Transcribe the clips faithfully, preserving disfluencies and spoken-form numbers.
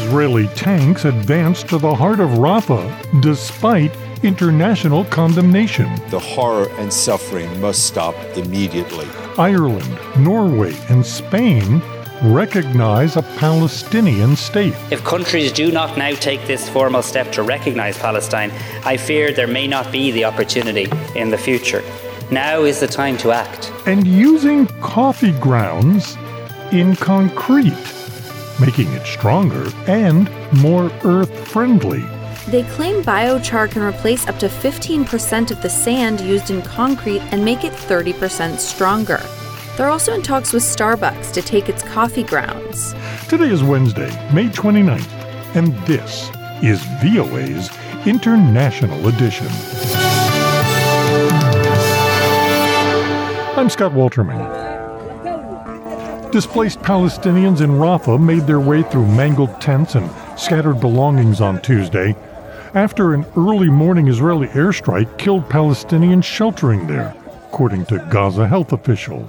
Israeli tanks advanced to the heart of Rafah despite international condemnation. The horror and suffering must stop immediately. Ireland, Norway, and Spain recognize a Palestinian state. If countries do not now take this formal step to recognize Palestine, I fear there may not be the opportunity in the future. Now is the time to act. And using coffee grounds in concrete, making it stronger and more earth-friendly. They claim biochar can replace up to fifteen percent of the sand used in concrete and make it thirty percent stronger. They're also in talks with Starbucks to take its coffee grounds. Today is Wednesday, May twenty-ninth, and this is V O A's International Edition. I'm Scott Walterman. Displaced Palestinians in Rafah made their way through mangled tents and scattered belongings on Tuesday after an early morning Israeli airstrike killed Palestinians sheltering there, according to Gaza health officials.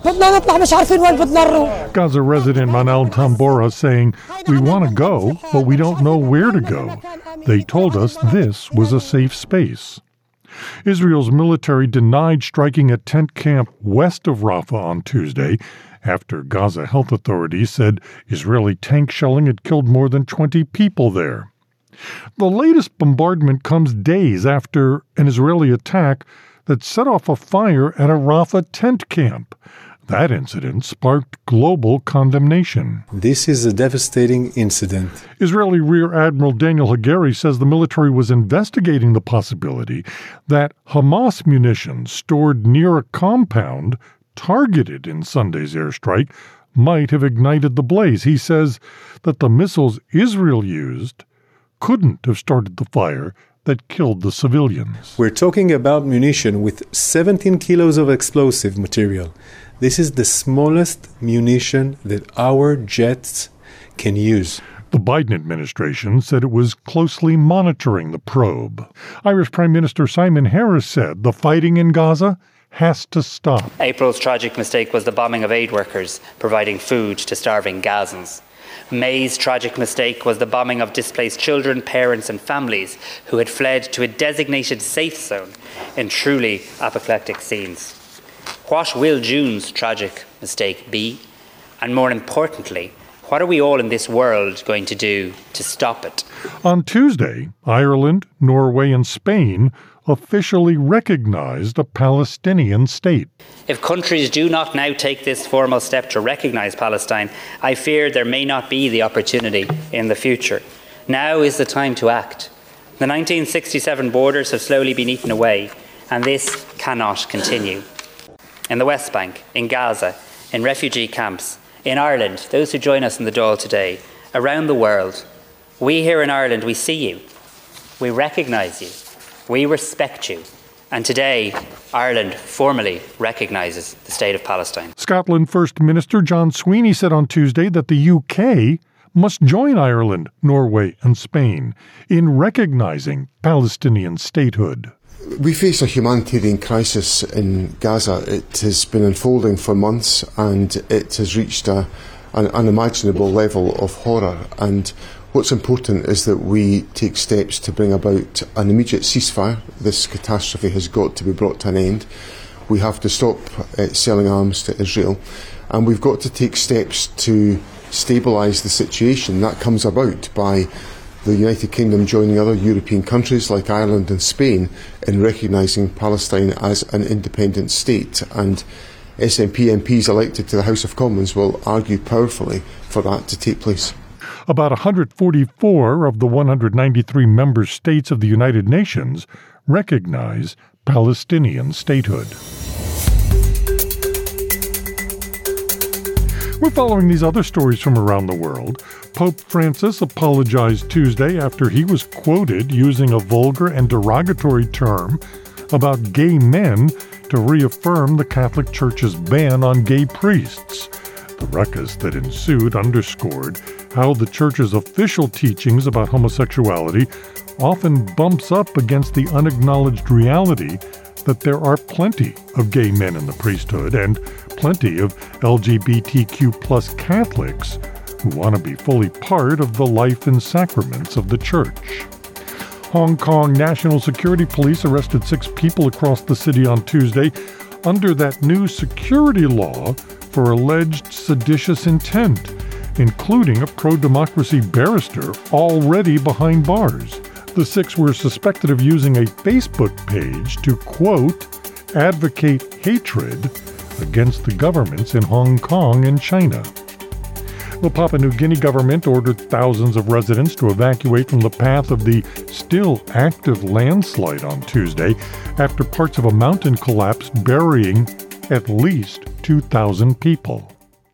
Gaza resident Manal Tambora saying, "We want to go, but we don't know where to go. They told us this was a safe space." Israel's military denied striking a tent camp west of Rafah on Tuesday after Gaza health authorities said Israeli tank shelling had killed more than twenty people there. The latest bombardment comes days after an Israeli attack that set off a fire at a Rafah tent camp. That incident sparked global condemnation. This is a devastating incident. Israeli Rear Admiral Daniel Hagari says the military was investigating the possibility that Hamas munitions stored near a compound targeted in Sunday's airstrike might have ignited the blaze. He says that the missiles Israel used couldn't have started the fire that killed the civilians. We're talking about munition with seventeen kilos of explosive material. This is the smallest munition that our jets can use. The Biden administration said it was closely monitoring the probe. Irish Prime Minister Simon Harris said the fighting in Gaza has to stop. April's tragic mistake was the bombing of aid workers providing food to starving Gazans. May's tragic mistake was the bombing of displaced children, parents and families who had fled to a designated safe zone in truly apoplectic scenes. What will June's tragic mistake be? And more importantly, what are we all in this world going to do to stop it? On Tuesday, Ireland, Norway and Spain officially recognized a Palestinian state. If countries do not now take this formal step to recognize Palestine, I fear there may not be the opportunity in the future. Now is the time to act. The nineteen sixty-seven borders have slowly been eaten away, and this cannot continue. In the West Bank, in Gaza, in refugee camps, in Ireland, those who join us in the Dáil today, around the world, we here in Ireland, we see you, we recognise you, we respect you. And today, Ireland formally recognises the State of Palestine. Scotland First Minister John Sweeney said on Tuesday that the U K must join Ireland, Norway and Spain in recognising Palestinian statehood. We face a humanitarian crisis in Gaza. It has been unfolding for months and it has reached a, an unimaginable level of horror. And what's important is that we take steps to bring about an immediate ceasefire. This catastrophe has got to be brought to an end. We have to stop uh, selling arms to Israel, and we've got to take steps to stabilise the situation. That comes about by the United Kingdom joining other European countries like Ireland and Spain in recognising Palestine as an independent state. And S N P M Ps elected to the House of Commons will argue powerfully for that to take place. About one hundred forty-four of the one hundred ninety-three member states of the United Nations recognize Palestinian statehood. We're following these other stories from around the world. Pope Francis apologized Tuesday after he was quoted using a vulgar and derogatory term about gay men to reaffirm the Catholic Church's ban on gay priests. The ruckus that ensued underscored how the Church's official teachings about homosexuality often bumps up against the unacknowledged reality that there are plenty of gay men in the priesthood and plenty of L G B T Q plus Catholics who want to be fully part of the life and sacraments of the church. Hong Kong National Security Police arrested six people across the city on Tuesday under that new security law for alleged seditious intent, including a pro-democracy barrister already behind bars. The six were suspected of using a Facebook page to, quote, advocate hatred against the governments in Hong Kong and China. The Papua New Guinea government ordered thousands of residents to evacuate from the path of the still active landslide on Tuesday after parts of a mountain collapsed, burying at least two thousand people.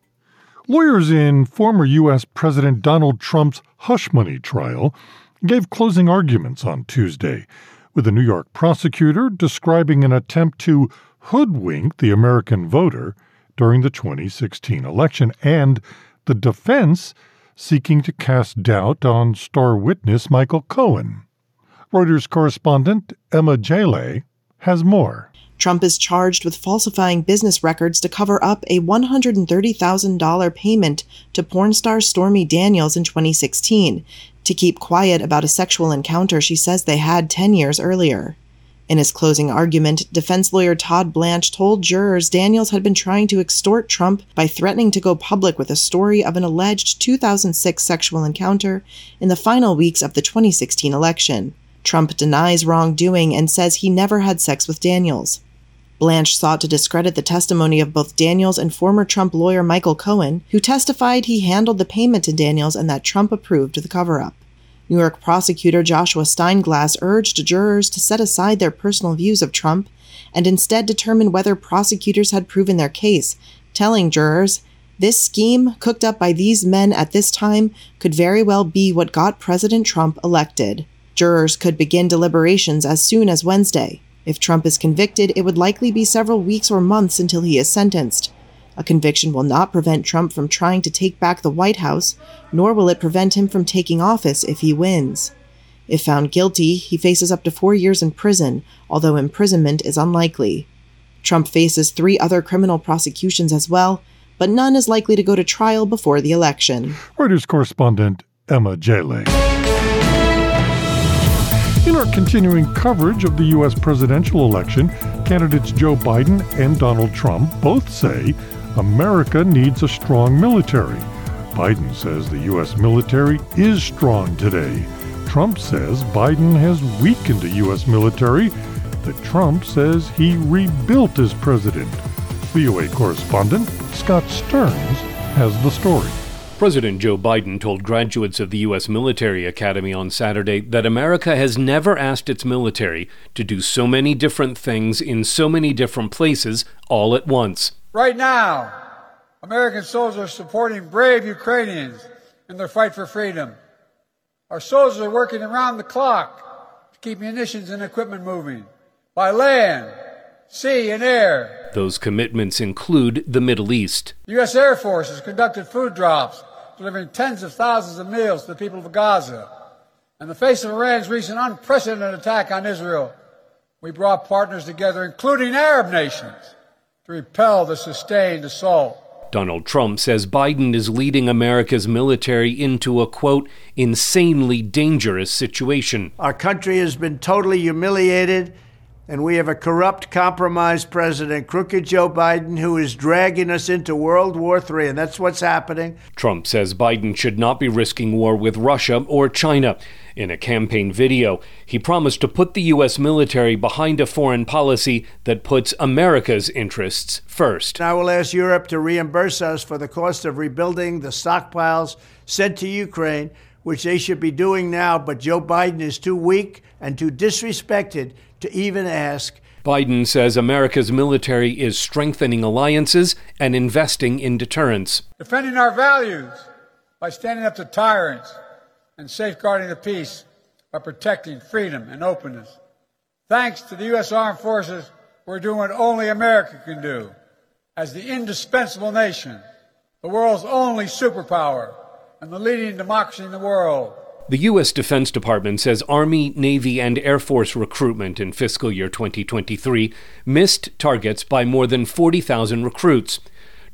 Lawyers in former U S President Donald Trump's hush money trial gave closing arguments on Tuesday, with a New York prosecutor describing an attempt to hoodwink the American voter during the twenty sixteen election, and the defense seeking to cast doubt on star witness Michael Cohen. Reuters correspondent Emma Jaleh has more. Trump is charged with falsifying business records to cover up a one hundred thirty thousand dollars payment to porn star Stormy Daniels in twenty sixteen to keep quiet about a sexual encounter she says they had ten years earlier. In his closing argument, defense lawyer Todd Blanche told jurors Daniels had been trying to extort Trump by threatening to go public with a story of an alleged two thousand six sexual encounter in the final weeks of the twenty sixteen election. Trump denies wrongdoing and says he never had sex with Daniels. Blanche sought to discredit the testimony of both Daniels and former Trump lawyer Michael Cohen, who testified he handled the payment to Daniels and that Trump approved the cover-up. New York prosecutor Joshua Steinglass urged jurors to set aside their personal views of Trump and instead determine whether prosecutors had proven their case, telling jurors, "This scheme, cooked up by these men at this time, could very well be what got President Trump elected." Jurors could begin deliberations as soon as Wednesday. If Trump is convicted, it would likely be several weeks or months until he is sentenced. A conviction will not prevent Trump from trying to take back the White House, nor will it prevent him from taking office if he wins. If found guilty, he faces up to four years in prison, although imprisonment is unlikely. Trump faces three other criminal prosecutions as well, but none is likely to go to trial before the election. Reuters correspondent Emma Jaleh. In our continuing coverage of the U S presidential election, candidates Joe Biden and Donald Trump both say America needs a strong military. Biden says the U S military is strong today. Trump says Biden has weakened the U S military, that Trump says he rebuilt as president. V O A correspondent Scott Stearns has the story. President Joe Biden told graduates of the U S Military Academy on Saturday that America has never asked its military to do so many different things in so many different places all at once. Right now, American soldiers are supporting brave Ukrainians in their fight for freedom. Our soldiers are working around the clock to keep munitions and equipment moving by land, sea, and air. Those commitments include the Middle East. The U S Air Force has conducted food drops, delivering tens of thousands of meals to the people of Gaza. In the face of Iran's recent unprecedented attack on Israel, we brought partners together, including Arab nations, to repel the sustained assault. Donald Trump says Biden is leading America's military into a, quote, insanely dangerous situation. Our country has been totally humiliated, and we have a corrupt, compromised president, crooked Joe Biden, who is dragging us into World War Three, and that's what's happening. Trump says Biden should not be risking war with Russia or China. In a campaign video, he promised to put the U S military behind a foreign policy that puts America's interests first. I will ask Europe to reimburse us for the cost of rebuilding the stockpiles sent to Ukraine, which they should be doing now, but Joe Biden is too weak and too disrespected to even ask. Biden says America's military is strengthening alliances and investing in deterrence. Defending our values by standing up to tyrants and safeguarding the peace by protecting freedom and openness. Thanks to the U S Armed Forces, we're doing what only America can do. As the indispensable nation, the world's only superpower, and the leading democracy in the world. The U S Defense Department says Army, Navy, and Air Force recruitment in fiscal year twenty twenty-three missed targets by more than forty thousand recruits.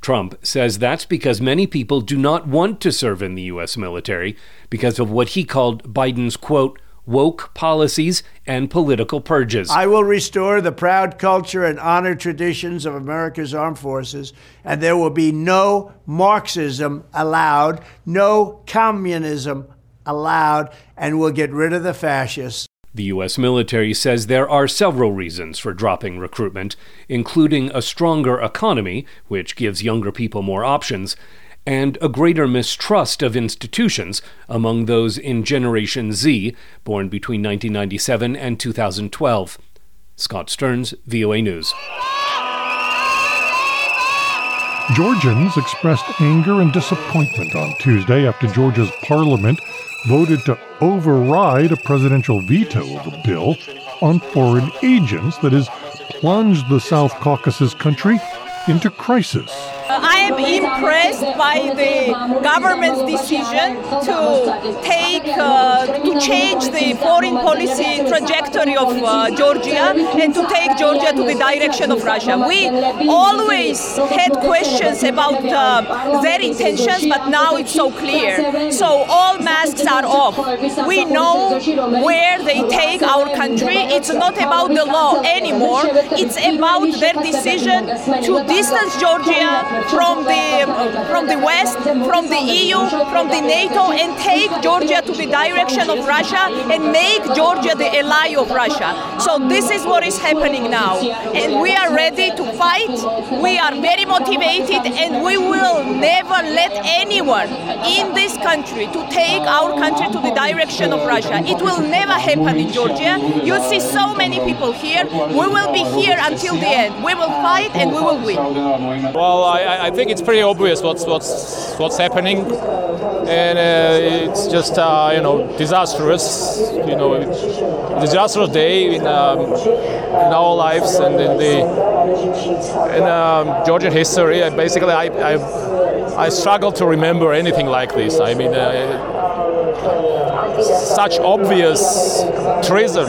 Trump says that's because many people do not want to serve in the U S military because of what he called Biden's, quote, woke policies and political purges. I will restore the proud culture and honor traditions of America's armed forces, and there will be no Marxism allowed, no communism allowed, and we'll get rid of the fascists. The U S military says there are several reasons for dropping recruitment, including a stronger economy, which gives younger people more options, and a greater mistrust of institutions among those in Generation Z, born between nineteen ninety-seven and two thousand twelve. Scott Stearns, V O A News. Georgians expressed anger and disappointment on Tuesday after Georgia's parliament voted to override a presidential veto of a bill on foreign agents that has plunged the South Caucasus country into crisis. I am impressed by the government's decision to take, uh, to change the foreign policy trajectory of uh, Georgia and to take Georgia to the direction of Russia. We always had questions about uh, their intentions, but now it's so clear. So all masks are off. We know where they take our country. It's not about the law anymore. It's about their decision to distance Georgia from the from the West, from the E U, from the NATO, and take Georgia to the direction of Russia and make Georgia the ally of Russia. So this is what is happening now. And we are ready to fight. We are very motivated, and we will never let anyone in this country to take our country to the direction of Russia. It will never happen in Georgia. You see so many people here. We will be here until the end. We will fight and we will win. Well, I, I think it's pretty obvious what's what's what's happening, and uh, it's just uh, you know disastrous. You know, disastrous day in um, in our lives and in the in um, Georgian history. Basically, I, I I struggle to remember anything like this. I mean, uh, such obvious treason.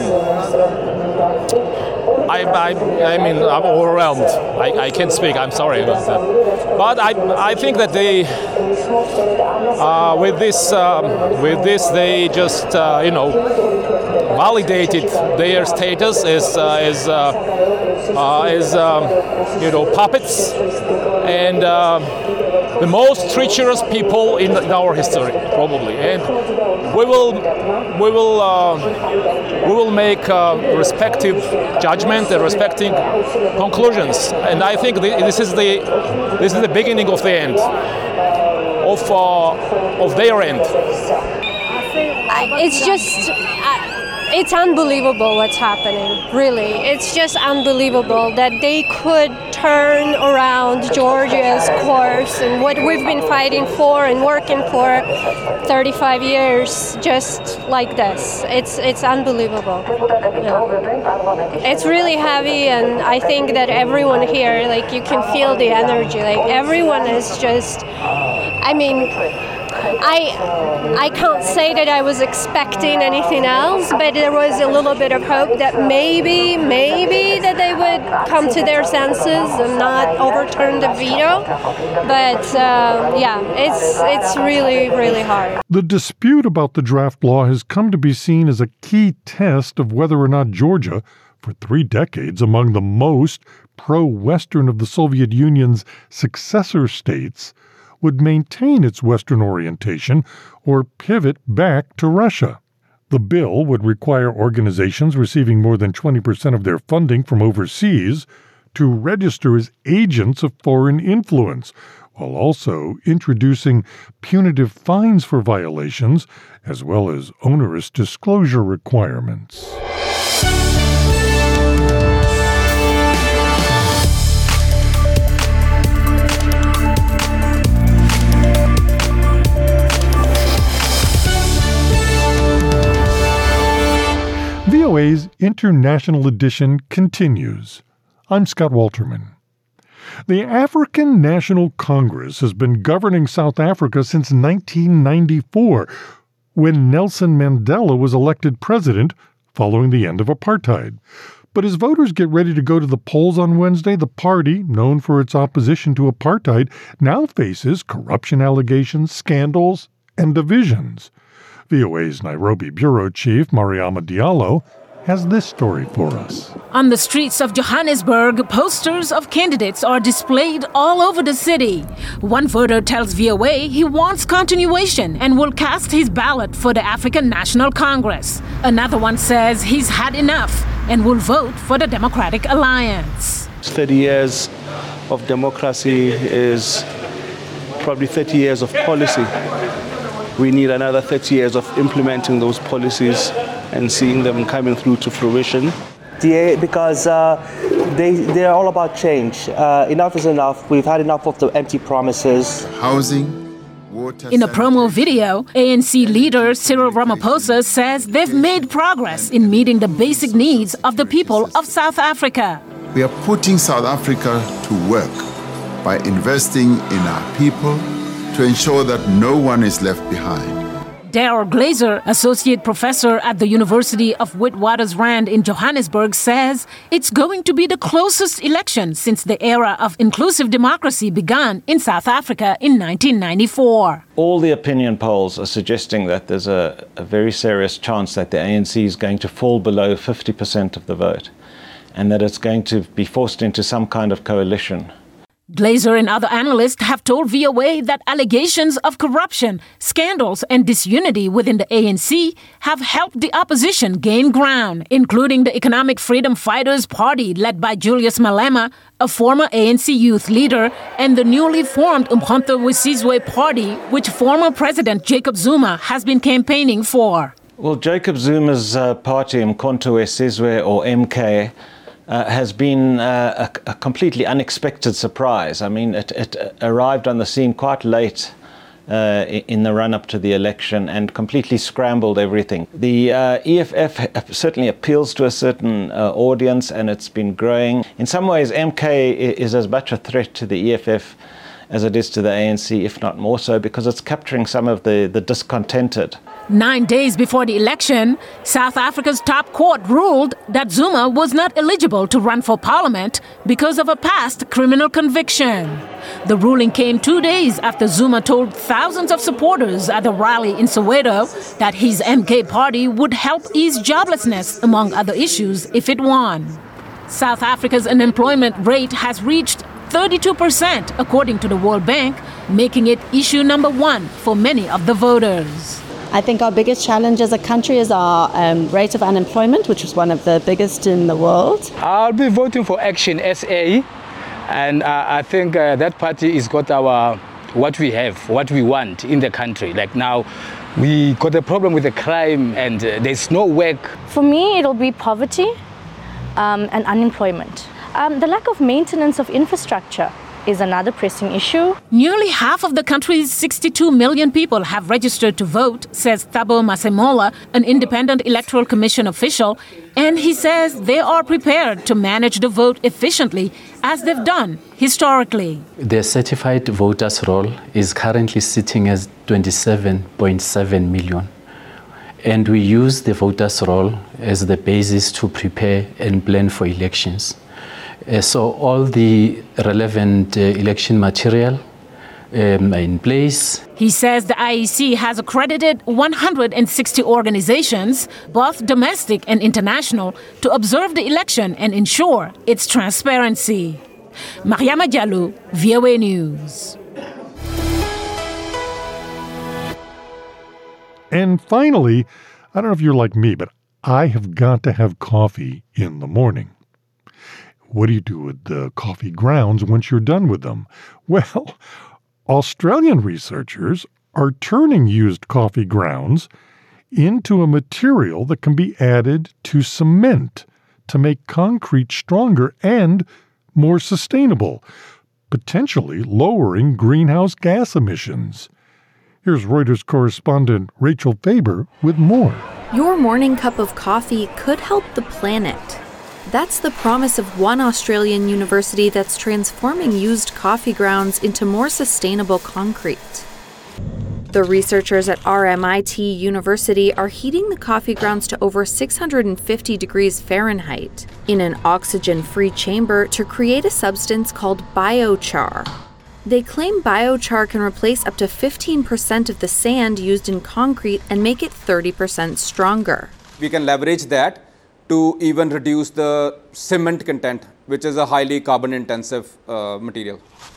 I, I, I mean, I'm overwhelmed. I, I can't speak. I'm sorry about that. But I, I think that they, uh, with this, um, with this, they just, uh, you know, validated their status as, uh, as, uh, uh, as, um, you know, puppets and uh, the most treacherous people in, in our history, probably. And we will, we will, uh, we will make uh, respective judgment and respecting conclusions. And I think this is the this is the beginning of the end of uh, of their end. It's just uh, it's unbelievable what's happening. Really, it's just unbelievable that they could turn around Georgia's course and what we've been fighting for and working for thirty-five years just like this. It's it's unbelievable. Yeah. It's really heavy, and I think that everyone here, like, you can feel the energy. Like, everyone is just, I mean, I I can't say that I was expecting anything else, but there was a little bit of hope that maybe, maybe that they would come to their senses and not overturn the veto. But uh, yeah, it's it's really, really hard. The dispute about the draft law has come to be seen as a key test of whether or not Georgia, for three decades among the most pro-Western of the Soviet Union's successor states, would maintain its Western orientation or pivot back to Russia. The bill would require organizations receiving more than twenty percent of their funding from overseas to register as agents of foreign influence, while also introducing punitive fines for violations, as well as onerous disclosure requirements. V O A's International Edition continues. I'm Scott Walterman. The African National Congress has been governing South Africa since nineteen ninety-four, when Nelson Mandela was elected president following the end of apartheid. But as voters get ready to go to the polls on Wednesday, the party, known for its opposition to apartheid, now faces corruption allegations, scandals, and divisions. V O A's Nairobi bureau chief, Mariama Diallo, has this story for us. On the streets of Johannesburg, posters of candidates are displayed all over the city. One voter tells V O A he wants continuation and will cast his ballot for the African National Congress. Another one says he's had enough and will vote for the Democratic Alliance. thirty years of democracy is probably thirty years of policy. We need another thirty years of implementing those policies and seeing them coming through to fruition. Yeah, because uh, they, they're all about change. Uh, enough is enough. We've had enough of the empty promises. Housing, water. In a promo video, A N C leader Cyril Ramaphosa says they've made progress in meeting the basic needs of the people of South Africa. We are putting South Africa to work by investing in our people to ensure that no one is left behind. Daryl Glazer, associate professor at the University of Witwatersrand in Johannesburg, says it's going to be the closest election since the era of inclusive democracy began in South Africa in nineteen ninety-four. All the opinion polls are suggesting that there's a, a very serious chance that the A N C is going to fall below fifty percent of the vote and that it's going to be forced into some kind of coalition. Glazer and other analysts have told V O A that allegations of corruption, scandals, and disunity within the A N C have helped the opposition gain ground, including the Economic Freedom Fighters Party led by Julius Malema, a former A N C youth leader, and the newly formed Umkhonto weSizwe Party, which former President Jacob Zuma has been campaigning for. Well, Jacob Zuma's uh, party, Umkhonto weSizwe, or M K, Uh, has been uh, a, a completely unexpected surprise. I mean, it, it arrived on the scene quite late uh, in the run-up to the election and completely scrambled everything. The uh, E F F certainly appeals to a certain uh, audience, and it's been growing. In some ways, M K is as much a threat to the E F F as it is to the A N C, if not more so, because it's capturing some of the, the discontented. Nine days before the election, South Africa's top court ruled that Zuma was not eligible to run for parliament because of a past criminal conviction. The ruling came two days after Zuma told thousands of supporters at a rally in Soweto that his M K party would help ease joblessness, among other issues, if it won. South Africa's unemployment rate has reached thirty-two percent, according to the World Bank, making it issue number one for many of the voters. I think our biggest challenge as a country is our um, rate of unemployment, which is one of the biggest in the world. I'll be voting for Action S A, and uh, I think uh, that party has got our what we have, what we want in the country. Like now, we got a problem with the crime, and uh, there's no work. For me, it'll be poverty um, and unemployment. Um, the lack of maintenance of infrastructure is another pressing issue. Nearly half of the country's sixty-two million people have registered to vote, says Thabo Masemola, an independent electoral commission official, and he says they are prepared to manage the vote efficiently, as they've done historically. The certified voters roll is currently sitting at twenty-seven point seven million. And we use the voters roll as the basis to prepare and plan for elections. Uh, so all the relevant uh, election material um, are in place. He says the I E C has accredited one hundred sixty organizations, both domestic and international, to observe the election and ensure its transparency. Mariama Diallo, V O A News. And finally, I don't know if you're like me, but I have got to have coffee in the morning. What do you do with the coffee grounds once you're done with them? Well, Australian researchers are turning used coffee grounds into a material that can be added to cement to make concrete stronger and more sustainable, potentially lowering greenhouse gas emissions. Here's Reuters correspondent Rachel Faber with more. Your morning cup of coffee could help the planet. That's the promise of one Australian university that's transforming used coffee grounds into more sustainable concrete. The researchers at R M I T University are heating the coffee grounds to over six hundred fifty degrees Fahrenheit in an oxygen-free chamber to create a substance called biochar. They claim biochar can replace up to fifteen percent of the sand used in concrete and make it thirty percent stronger. We can leverage that to even reduce the cement content, which is a highly carbon-intensive uh, material.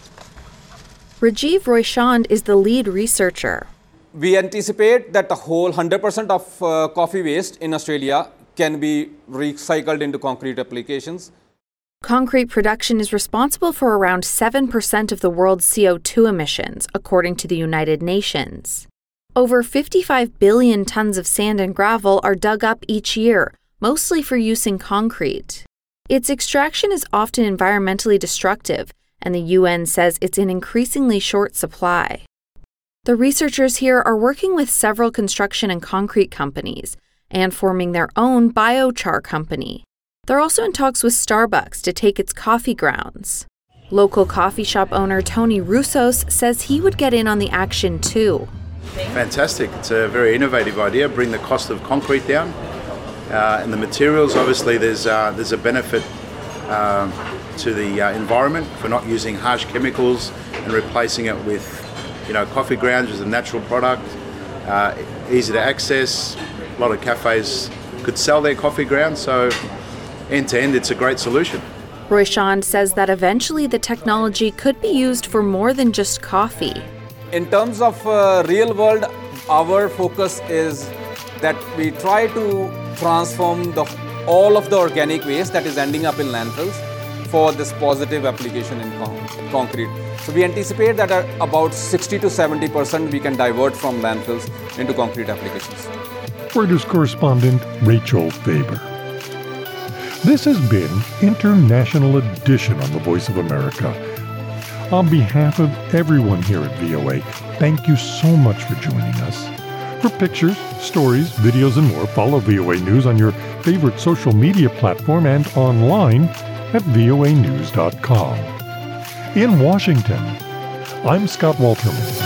Rajiv Roychand is the lead researcher. We anticipate that the whole one hundred percent of uh, coffee waste in Australia can be recycled into concrete applications. Concrete production is responsible for around seven percent of the world's C O two emissions, according to the United Nations. Over fifty-five billion tons of sand and gravel are dug up each year, mostly for use in concrete. Its extraction is often environmentally destructive, and the U N says it's in increasingly short supply. The researchers here are working with several construction and concrete companies and forming their own biochar company. They're also in talks with Starbucks to take its coffee grounds. Local coffee shop owner Tony Roussos says he would get in on the action too. Fantastic. It's a very innovative idea, bring the cost of concrete down. Uh, and the materials, obviously there's, uh, there's a benefit uh, to the uh, environment for not using harsh chemicals and replacing it with, you know, coffee grounds as a natural product, uh, easy to access. A lot of cafes could sell their coffee grounds, so end to end, it's a great solution. Roychand says that eventually the technology could be used for more than just coffee. In terms of uh, real world, our focus is that we try to transform the, all of the organic waste that is ending up in landfills for this positive application in con- concrete. So we anticipate that at about sixty to seventy percent we can divert from landfills into concrete applications. Reuters correspondent Rachel Faber. This has been International Edition on the Voice of America. On behalf of everyone here at V O A, thank you so much for joining us. For pictures, stories, videos, and more, follow V O A News on your favorite social media platform and online at V O A news dot com. In Washington, I'm Scott Walterman.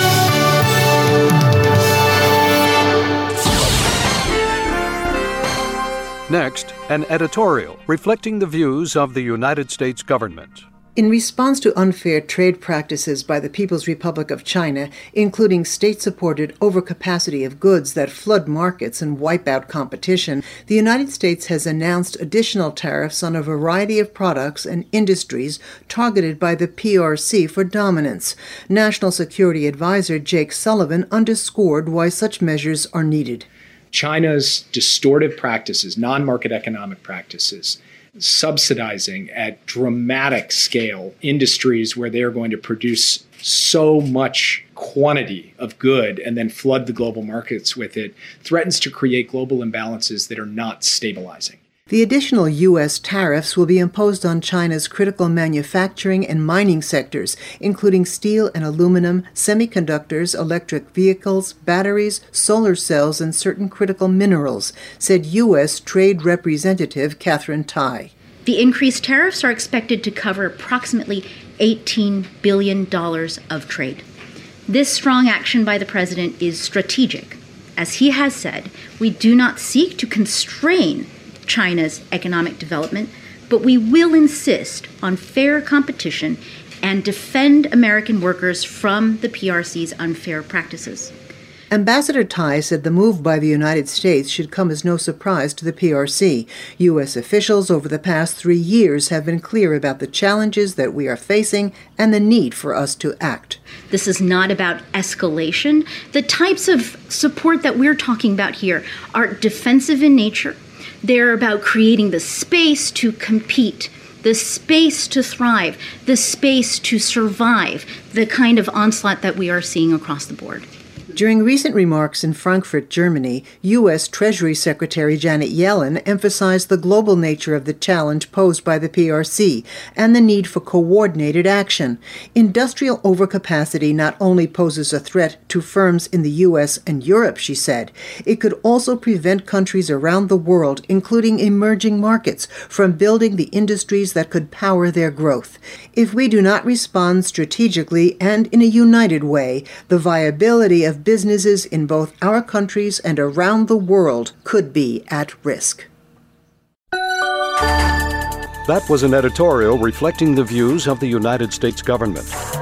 Next, an editorial reflecting the views of the United States government. In response to unfair trade practices by the People's Republic of China, including state-supported overcapacity of goods that flood markets and wipe out competition, the United States has announced additional tariffs on a variety of products and industries targeted by the P R C for dominance. National Security Advisor Jake Sullivan underscored why such measures are needed. China's distortive practices, non-market economic practices, subsidizing at dramatic scale industries where they are going to produce so much quantity of good and then flood the global markets with it, threatens to create global imbalances that are not stabilizing. The additional U S tariffs will be imposed on China's critical manufacturing and mining sectors, including steel and aluminum, semiconductors, electric vehicles, batteries, solar cells, and certain critical minerals, said U S Trade Representative Catherine Tai. The increased tariffs are expected to cover approximately eighteen billion dollars of trade. This strong action by the president is strategic. As he has said, we do not seek to constrain China's economic development, but we will insist on fair competition and defend American workers from the P R C's unfair practices. Ambassador Tai said the move by the United States should come as no surprise to the P R C. U S officials over the past three years have been clear about the challenges that we are facing and the need for us to act. This is not about escalation. The types of support that we're talking about here are defensive in nature. They're about creating the space to compete, the space to thrive, the space to survive the kind of onslaught that we are seeing across the board. During recent remarks in Frankfurt, Germany, U S Treasury Secretary Janet Yellen emphasized the global nature of the challenge posed by the P R C and the need for coordinated action. Industrial overcapacity not only poses a threat to firms in the U S and Europe, she said, it could also prevent countries around the world, including emerging markets, from building the industries that could power their growth. If we do not respond strategically and in a united way, the viability of of businesses in both our countries and around the world could be at risk. That was an editorial reflecting the views of the United States government.